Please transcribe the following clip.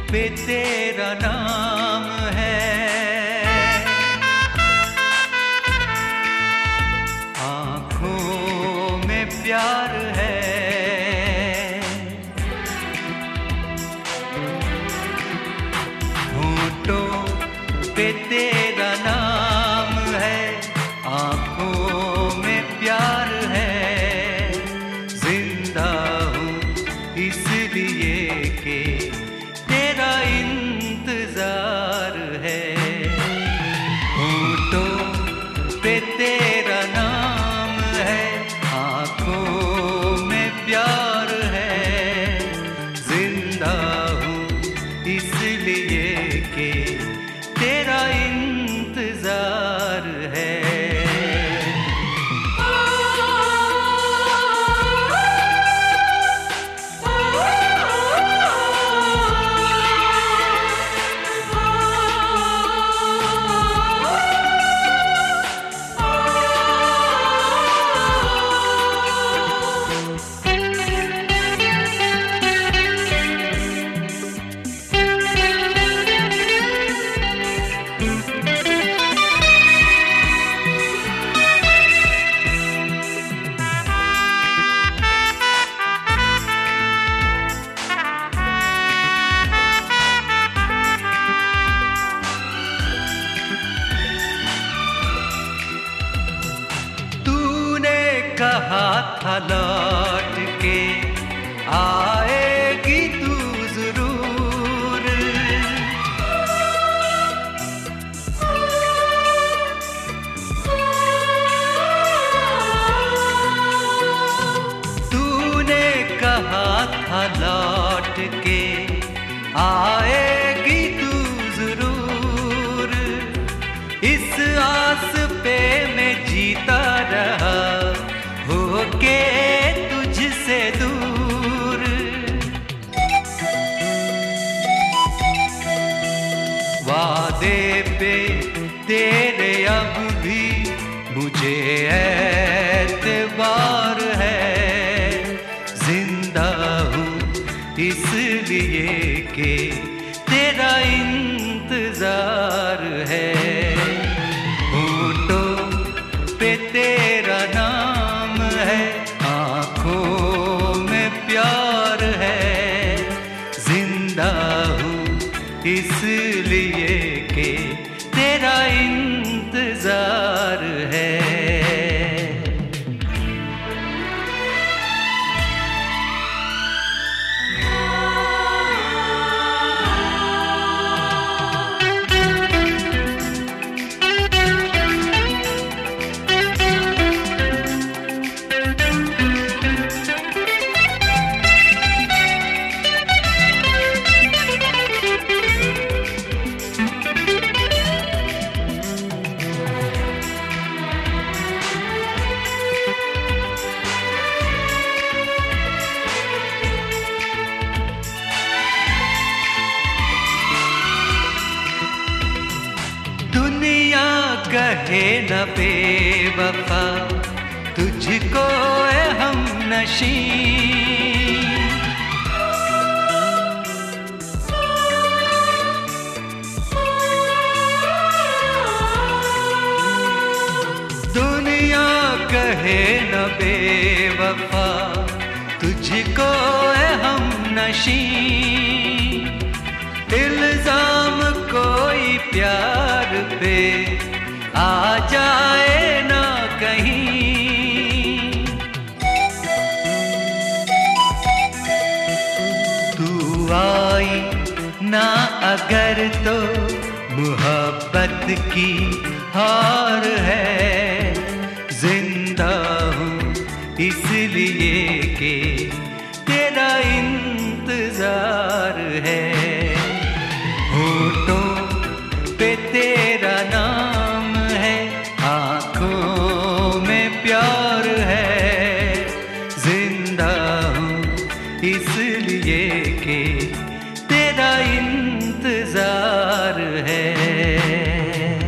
पे तेरा नाम है, आँखों में प्यार है, होठों पे तेरा नाम है, आँखों में प्यार है, जिंदा हूँ इसलिए कि तेरा इंतजार है, होठों पे तेरा नाम है, आँखों में प्यार है, जिंदा हूँ इसलिए कि तेरा इंतजार है। कहा था लौट के आएगी तू जरूर, तूने कहा था लौट के आएगी तू जरूर, इस आस पे मैं जीता रहा होके तुझसे दूर, वादे पे तेरे अब भी मुझे एतबार है, जिंदा हूँ इसलिए कि तेरा इंतजार है, होठों पे तेरा नाम है, आँखों में प्यार है, जिंदा हूँ इसलिए कि तेरा इंतजार है। दुनिया कहे न बेवफा तुझको है हमनशी, दुनिया कहे न बेवफा तुझको है हमनशी, इल्जाम कोई प्यार पे आ जाए ना कहीं, तू आई ना अगर तो मोहब्बत की हार है, जिंदा हूँ इसलिए कि तेरा इंतजार है, होठों पे तेरा नाम है, आँखों में प्यार है, जिंदा हूँ इसलिए कि तेरा इंतजार है।